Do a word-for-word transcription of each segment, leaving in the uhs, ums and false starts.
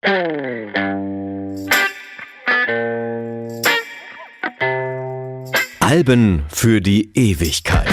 Alben für die Ewigkeit.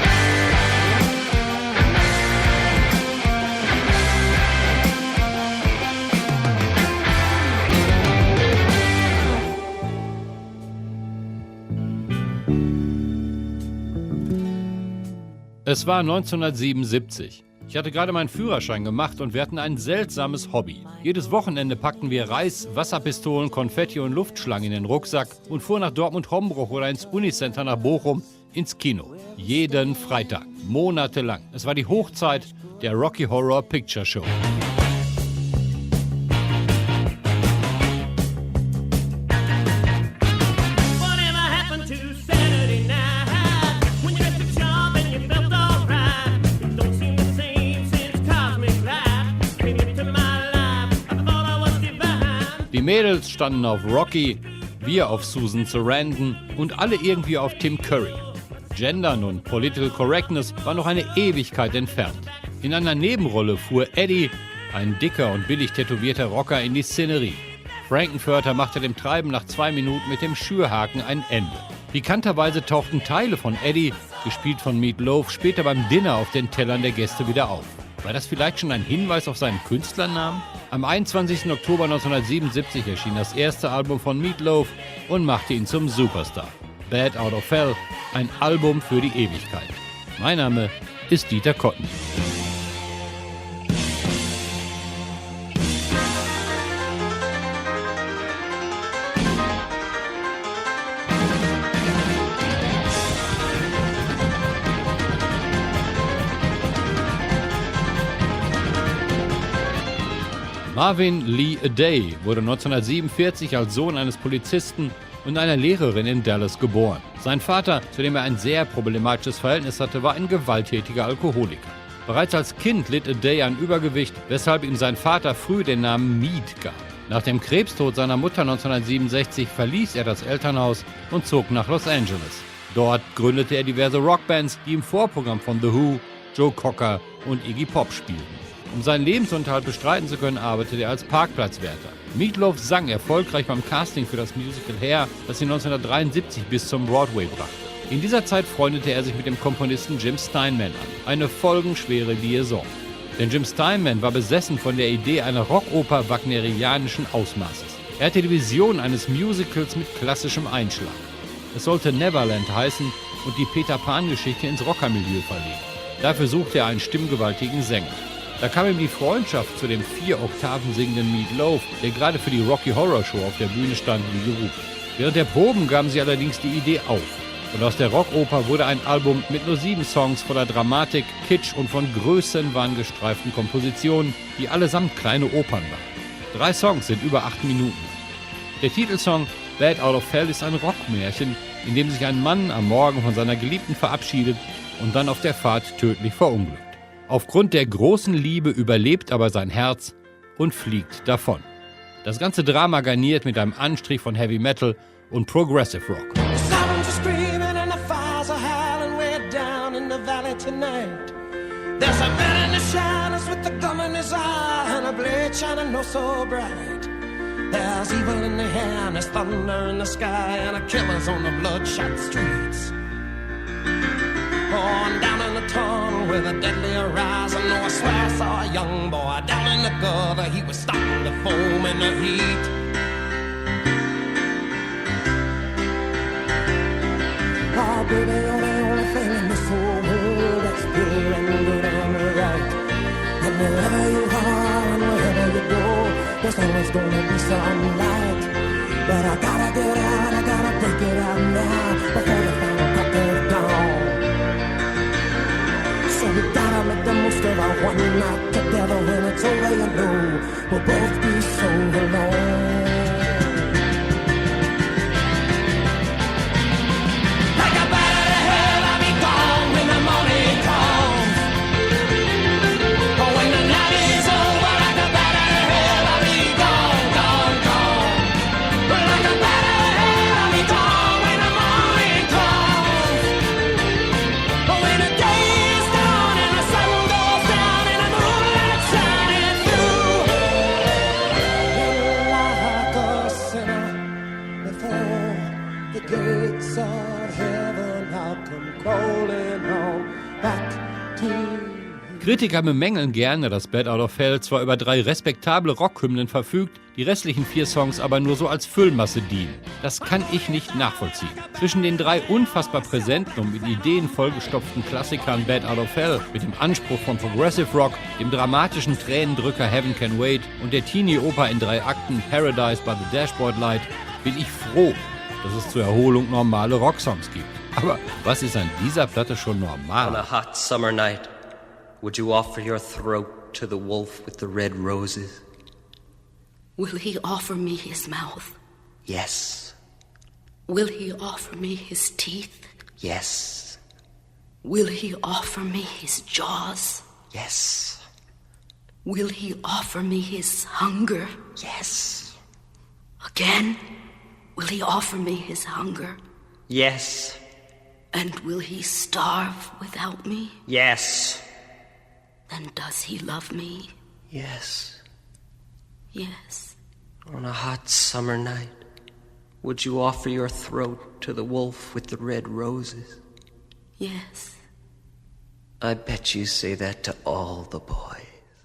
Es war neunzehnhundertsiebenundsiebzig. Ich hatte gerade meinen Führerschein gemacht und wir hatten ein seltsames Hobby. Jedes Wochenende packten wir Reis, Wasserpistolen, Konfetti und Luftschlangen in den Rucksack und fuhren nach Dortmund-Hombruch oder ins Unicenter nach Bochum ins Kino. Jeden Freitag, monatelang. Es war die Hochzeit der Rocky Horror Picture Show. Die Mädels standen auf Rocky, wir auf Susan Sarandon und alle irgendwie auf Tim Curry. Gendern und Political Correctness war noch eine Ewigkeit entfernt. In einer Nebenrolle fuhr Eddie, ein dicker und billig tätowierter Rocker, in die Szenerie. Frankenfurter machte dem Treiben nach zwei Minuten mit dem Schürhaken ein Ende. Pikanterweise tauchten Teile von Eddie, gespielt von Meat Loaf, später beim Dinner auf den Tellern der Gäste wieder auf. War das vielleicht schon ein Hinweis auf seinen Künstlernamen? Am einundzwanzigsten Oktober neunzehnhundertsiebenundsiebzig erschien das erste Album von Meat Loaf und machte ihn zum Superstar. Bad Out of Hell, ein Album für die Ewigkeit. Mein Name ist Dieter Kotten. Marvin Lee Aday wurde neunzehnhundertsiebenundvierzig als Sohn eines Polizisten und einer Lehrerin in Dallas geboren. Sein Vater, zu dem er ein sehr problematisches Verhältnis hatte, war ein gewalttätiger Alkoholiker. Bereits als Kind litt Aday an Übergewicht, weshalb ihm sein Vater früh den Namen Meat gab. Nach dem Krebstod seiner Mutter neunzehnhundertsiebenundsechzig verließ er das Elternhaus und zog nach Los Angeles. Dort gründete er diverse Rockbands, die im Vorprogramm von The Who, Joe Cocker und Iggy Pop spielten. Um seinen Lebensunterhalt bestreiten zu können, arbeitete er als Parkplatzwärter. Meat Loaf sang erfolgreich beim Casting für das Musical Hair, das ihn neunzehnhundertdreiundsiebzig bis zum Broadway brachte. In dieser Zeit freundete er sich mit dem Komponisten Jim Steinman an. Eine folgenschwere Liaison. Denn Jim Steinman war besessen von der Idee einer Rockoper wagnerianischen Ausmaßes. Er hatte die Vision eines Musicals mit klassischem Einschlag. Es sollte Neverland heißen und die Peter-Pan-Geschichte ins Rockermilieu verlegen. Dafür suchte er einen stimmgewaltigen Sänger. Da kam ihm die Freundschaft zu dem vier Oktaven singenden Meat Loaf, der gerade für die Rocky Horror Show auf der Bühne stand, wie gerufen. Während der Proben gaben sie allerdings die Idee auf. Und aus der Rockoper wurde ein Album mit nur sieben Songs voller Dramatik, Kitsch und von Größenwahn gestreiften Kompositionen, die allesamt kleine Opern waren. Drei Songs sind über acht Minuten. Der Titelsong Bad Out of Hell ist ein Rockmärchen, in dem sich ein Mann am Morgen von seiner Geliebten verabschiedet und dann auf der Fahrt tödlich verunglückt. Aufgrund der großen Liebe überlebt aber sein Herz und fliegt davon. Das ganze Drama garniert mit einem Anstrich von Heavy Metal und Progressive Rock. There's evil in the air and there's thunder in the sky and a killer's on the bloodshot streets. On down in the tunnel with a deadly horizon. Oh, I swear I saw a young boy down in the gutter. He was starting to foam in the heat. Oh, baby, you're the only thing in this whole world that's pure and good and right. And wherever you are and wherever you go, there's always gonna be some light. But I gotta get out, I gotta break it out now before the final crack of dawn. So we gotta make the most of our one night together. When it's over, you know we'll both be so alone. Like a bat out of hell, I'll be gone when the morning comes. Oh, when the night is over, like a bat out of hell, I'll be gone, gone, gone. Like a bat out of hell, I'll be gone when the morning comes. Oh, when the day is done and the sun goes down and the moonlight shining through. Kritiker bemängeln gerne, dass Bat Out of Hell zwar über drei respektable Rockhymnen verfügt, die restlichen vier Songs aber nur so als Füllmasse dienen. Das kann ich nicht nachvollziehen. Zwischen den drei unfassbar präsenten und mit Ideen vollgestopften Klassikern Bat Out of Hell, mit dem Anspruch von Progressive Rock, dem dramatischen Tränendrücker Heaven Can Wait und der Teenie-Oper in drei Akten Paradise by the Dashboard Light, bin ich froh, dass es zur Erholung normale Rocksongs gibt. Aber was ist an dieser Platte schon normal? On a hot summer night, would you offer your throat to the wolf with the red roses? Will he offer me his mouth? Yes. Will he offer me his teeth? Yes. Will he offer me his jaws? Yes. Will he offer me his hunger? Yes. Again? Will he offer me his hunger? Yes. And will he starve without me? Yes. Then does he love me? Yes. Yes. On a hot summer night, would you offer your throat to the wolf with the red roses? Yes. I bet you say that to all the boys.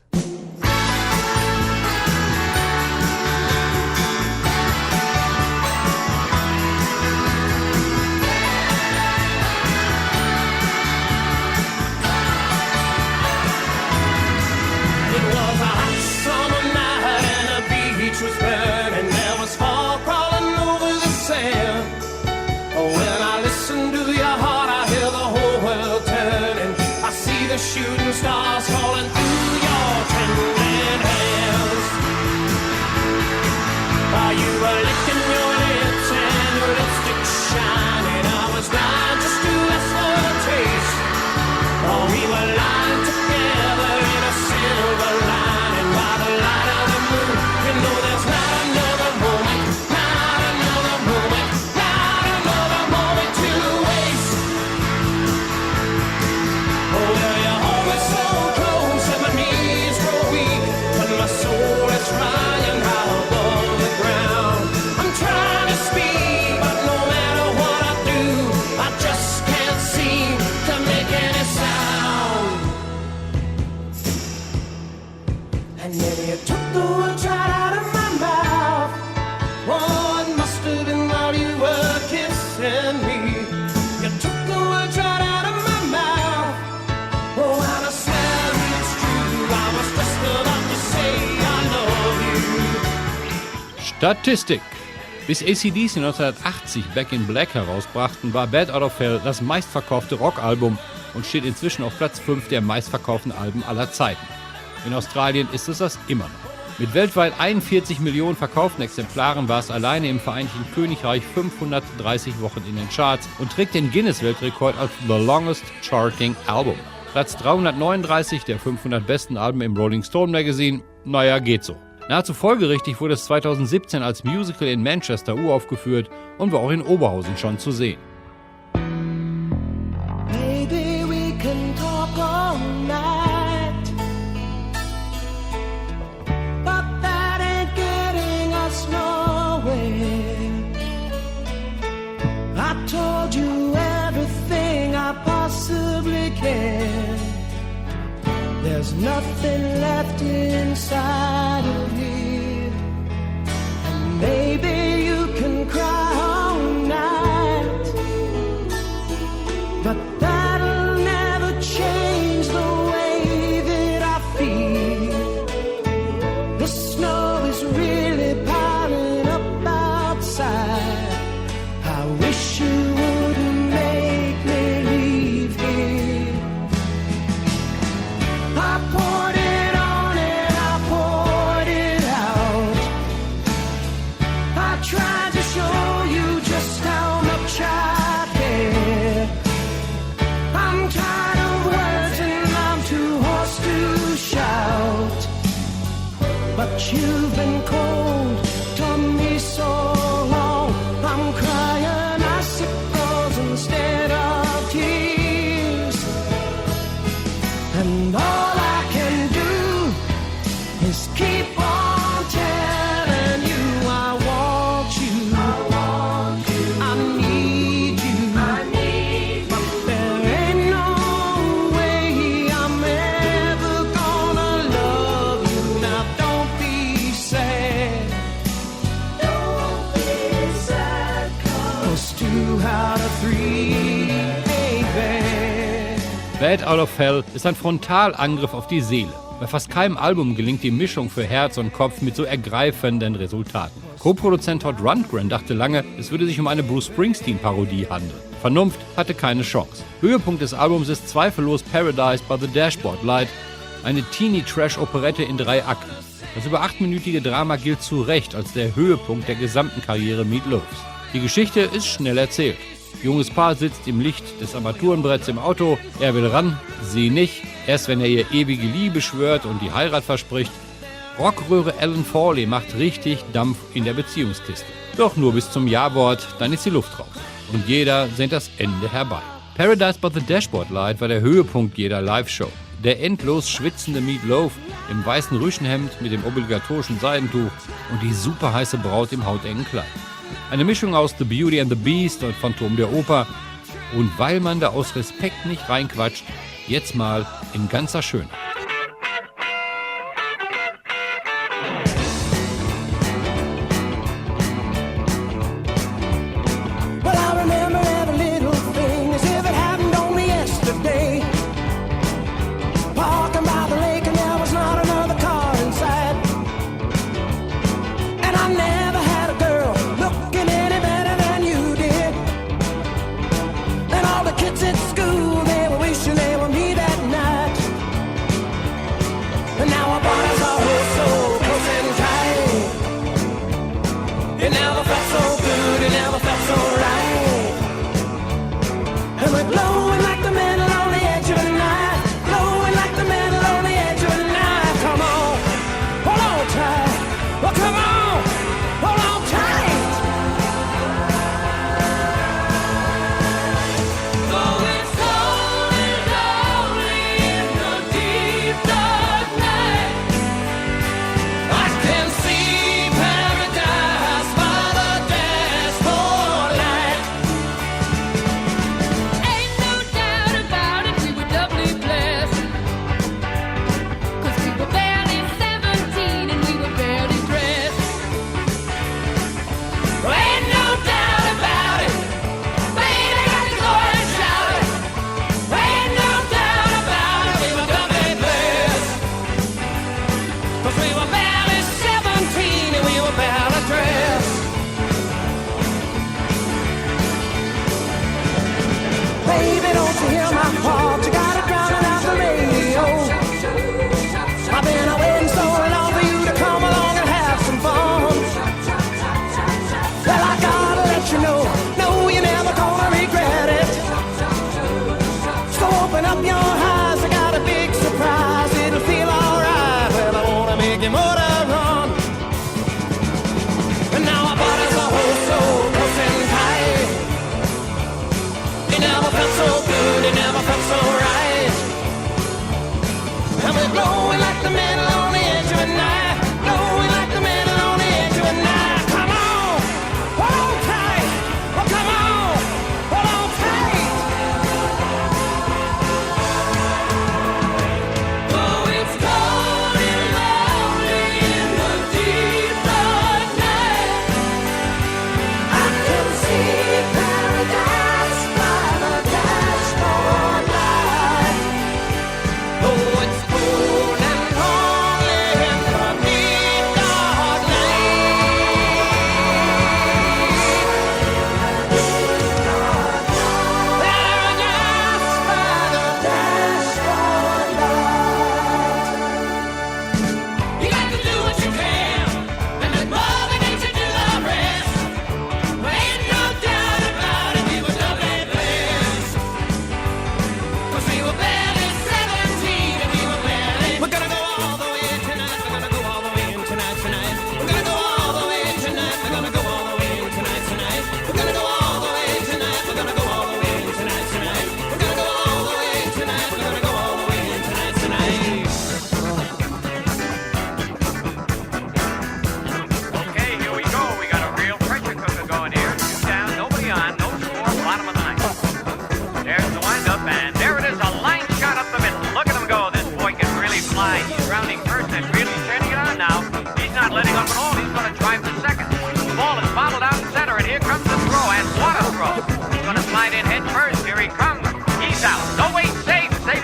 Shooting stars falling through your trembling hands. While you were licking your lips and your lipstick shining, I was dying just to ask for a taste. Oh, we were lying together in a silver lining by the light of the moon. You know there's not another moment, not another moment, not another moment to waste. Oh, well, you hold me so close and my knees grow weak, but my soul is flying high above the ground. I'm trying to speak, but no matter what I do, I just can't seem to make any sound. And then you took the words right out of my mouth. Oh, it must have been while you were kissing me. You took the words right out of my mouth. Oh, and I swear it's true. I was just about to say I love you. Statistik. Bis A C D C neunzehnhundertachtzig Back in Black herausbrachten, war Bat Out of Hell das meistverkaufte Rockalbum und steht inzwischen auf Platz fünf der meistverkauften Alben aller Zeiten. In Australien ist es das immer noch. Mit weltweit einundvierzig Millionen verkauften Exemplaren war es alleine im Vereinigten Königreich fünfhundertdreißig Wochen in den Charts und trägt den Guinness-Weltrekord als The Longest Charting Album. Platz dreihundertneununddreißig der fünfhundert besten Alben im Rolling Stone Magazine. Naja, geht so. Nahezu folgerichtig wurde es zweitausendsiebzehn als Musical in Manchester uraufgeführt und war auch in Oberhausen schon zu sehen. Maybe we can talk all night, but that ain't getting us nowhere. I told you everything I possibly can. There's nothing left inside of here, and maybe you can cry all night, but that'll never change the way that I feel. The snow is really piling up outside. I wish you wouldn't make me leave here. I poured it on and I poured it out. I tried to show you just how much I care. I'm tired of words and I'm too hoarse to shout, but you've been cold Bad Out of Hell ist ein Frontalangriff auf die Seele. Bei fast keinem Album gelingt die Mischung für Herz und Kopf mit so ergreifenden Resultaten. Co-Produzent Todd Rundgren dachte lange, es würde sich um eine Bruce Springsteen-Parodie handeln. Vernunft hatte keine Chance. Höhepunkt des Albums ist zweifellos Paradise by the Dashboard Light, eine Teenie-Trash-Operette in drei Akten. Das über achtminütige Drama gilt zu Recht als der Höhepunkt der gesamten Karriere Meat Loafs. Die Geschichte ist schnell erzählt. Junges Paar sitzt im Licht des Armaturenbretts im Auto, er will ran, sie nicht. Erst wenn er ihr ewige Liebe schwört und die Heirat verspricht. Rockröhre Alan Fawley macht richtig Dampf in der Beziehungskiste. Doch nur bis zum Ja-Wort, dann ist die Luft raus. Und jeder sehnt das Ende herbei. Paradise by the Dashboard Light war der Höhepunkt jeder Live-Show. Der endlos schwitzende Meat Loaf im weißen Rüschenhemd mit dem obligatorischen Seidentuch und die superheiße Braut im hautengen Kleid. Eine Mischung aus The Beauty and the Beast und Phantom der Oper. Und weil man da aus Respekt nicht reinquatscht, jetzt mal in ganzer Schönheit. Well, I remember every little thing as if it happened only yesterday. Walking by the lake and there was not another car inside. And I never had a girl looking any better than you did. And all the kids at school, they were wishing they were me that night. And now our bodies are oh so close and tight. It never felt so good, it never felt so right. And we're glowing like the metal on the edge of a knife. Glowing like the metal on the edge of a knife. Come on, hold on tight. Well, come on, hold on tight. Oh, it's cold and lonely in the deep dark night. I can see paradise by the dashboard light. Ain't no doubt about it, we were doubly blessed. 'Cause we were barely seventeen and we were barely dressed. Ain't no doubt about it. Baby, got to go and shout it. Ain't no doubt about it. We were doubly blessed. 'Cause we were barely seventeen and we were barely dressed. Baby, don't you hear my heart? You gotta drown it out the radio. I've been waiting so long for you to come along and have some fun. Well, I gotta let you know, no, you're never gonna regret it. So open up your eyes, I got a big surprise. It'll feel alright. Well, I wanna make your motor run. And now our bodies are oh so close and tight. It never felt so good, it never felt so right. And we're glowing like the metal on the edge of a knife. Glowing like the metal on the edge of a knife. Come on, hold on tight. Oh, come on, hold on tight. Oh, it's cold and lonely in the deep dark night. I can see paradise by the dashboard light. Oh, it's cold and lonely in the deep dark night. Paradise by the dashboard light. You got to do what you can, and let Mother Nature do the rest. Ain't no doubt about it, we were doubly blessed. 'Cause we were barely seventeen and we were barely. We're gonna go all the way tonight. We're gonna go all the way in tonight, tonight. We're gonna go all the way tonight. We're gonna go all the way in tonight, tonight. We're gonna go all the way tonight. We're gonna go all the way in tonight, tonight. We're gonna go all the way tonight. We're gonna go all the way in tonight, tonight. Okay, here we go. We got a real pressure cooker going here. Two down, nobody on, no score, bottom of the ninth. There's the windup, and there it is, a line shot up the middle. Look at him go. This boy can really fly. He's rounding first and really turning it on now. He's not letting up at all. He's going to drive to second. The ball is bobbled out in center, and here comes the throw, and what a throw. He's going to slide in head first. Here he comes. He's out. No, wait, safe, safe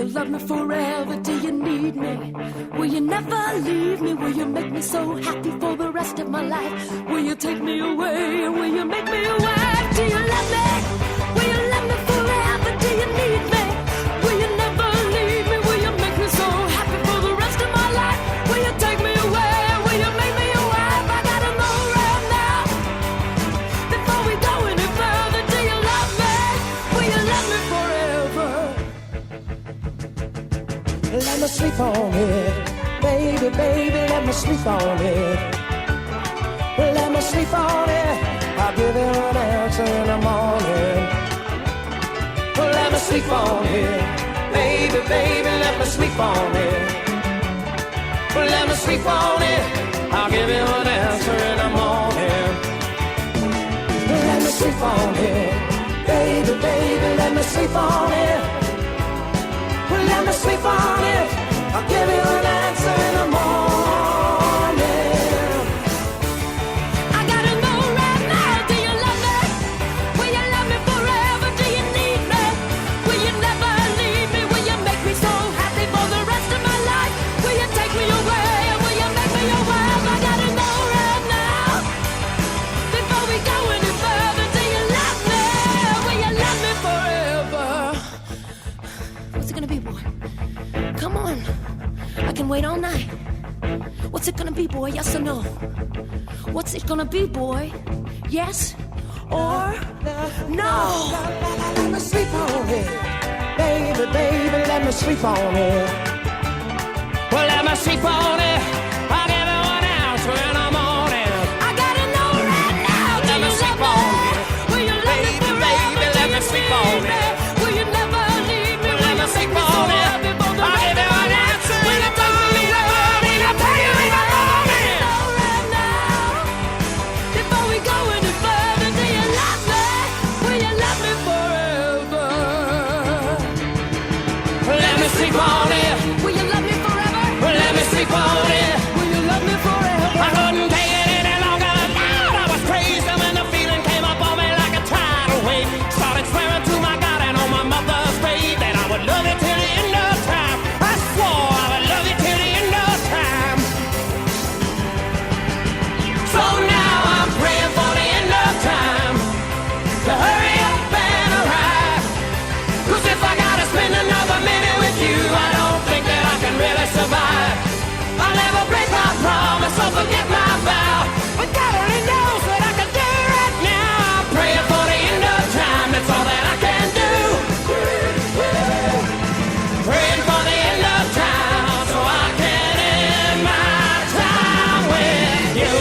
you love me forever? Do you need me? Will you never leave me? Will you make me so happy for the rest of my life? Will you take me away? Will you make me your wife? Do you love me? Will you love me forever? Do you need me? Will you never leave me? Will you make me so happy for the rest of my life? Will you take me away? Will you make me your wife? I gotta know right now, before we go any further. Do you love me? Will you love me forever? Let me sleep on it, baby, baby, let me sleep on it. Let me sleep on it, I'll give you an answer in the morning. Let me sleep on it, baby, baby, let me sleep on it. Let me sleep on it, I'll give you an answer in the morning. Let me sleep on it, baby, baby, let me sleep on it. Let me sleep on it, I'll give you an answer in the morning. I gotta know right now, do you love me? Will you love me forever? Do you need me? Will you never leave me? Will you make me so happy for the rest of my life? Will you take me away? Will you make me your wife? I gotta know right now, before we go any further. Do you love me? Will you love me forever? What's it gonna be, boy? Come on, I can wait all night. What's it gonna be, boy? Yes or no? What's it gonna be, boy? Yes or no? Let me sleep on it, baby, baby, let me sleep on it. Well, let me sleep on it, I'll give you an answer in the morning. I gotta know right now, do Let me you sleep love on me? it. Will you love me Baby, forever? baby, Do let me you sleep need on me? it. Will you never leave me? Let Will me you sleep make me so on it. happy for the I'll rest give of you my an life? answer Will in you the take me morning. away? Will you I'll tell you in the morning. know right now, before we go any further? Do you love me? Will you love me forever? Let me sleep on it, Will you love me forever? let me sleep on it. Will you love me forever? I couldn't take it any longer. Lord, I was crazy when the feeling came up on me like a tidal wave. Started swearing to my God and on my mother's grave that I would love you till the end of time. I swore I would love you till the end of time. So now I'm praying for the end of time to hurry up and arrive. 'Cause if I gotta spend another minute with you, I don't think that I can really survive. I'll never break my promise or forget my vow. But God only knows what I can do right now. I'm praying for the end of time, that's all that I can do. Praying for the end of time so I can end my time with you.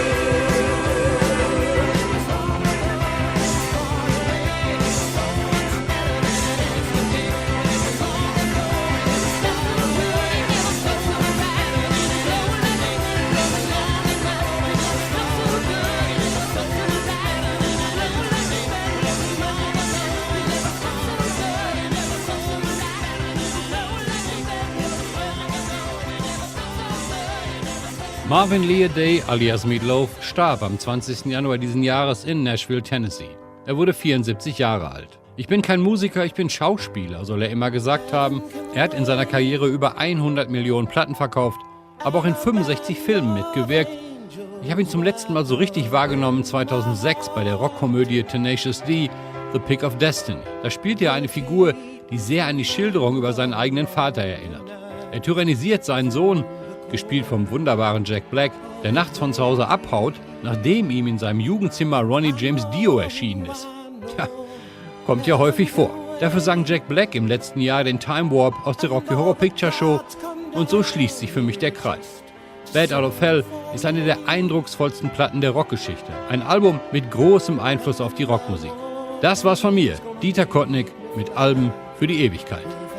Marvin Lee Day alias Meatloaf starb am zwanzigsten Januar diesen Jahres in Nashville, Tennessee. Er wurde vierundsiebzig Jahre alt. Ich bin kein Musiker, ich bin Schauspieler, soll er immer gesagt haben. Er hat in seiner Karriere über hundert Millionen Platten verkauft, aber auch in fünfundsechzig Filmen mitgewirkt. Ich habe ihn zum letzten Mal so richtig wahrgenommen zweitausendsechs bei der Rockkomödie Tenacious D, The Pick of Destiny. Da spielt er eine Figur, die sehr an die Schilderung über seinen eigenen Vater erinnert. Er tyrannisiert seinen Sohn, gespielt vom wunderbaren Jack Black, der nachts von zu Hause abhaut, nachdem ihm in seinem Jugendzimmer Ronnie James Dio erschienen ist. Tja, kommt ja häufig vor. Dafür sang Jack Black im letzten Jahr den Time Warp aus der Rocky Horror Picture Show und so schließt sich für mich der Kreis. Bad Out of Hell ist eine der eindrucksvollsten Platten der Rockgeschichte. Ein Album mit großem Einfluss auf die Rockmusik. Das war's von mir, Dieter Kottnick, mit Alben für die Ewigkeit.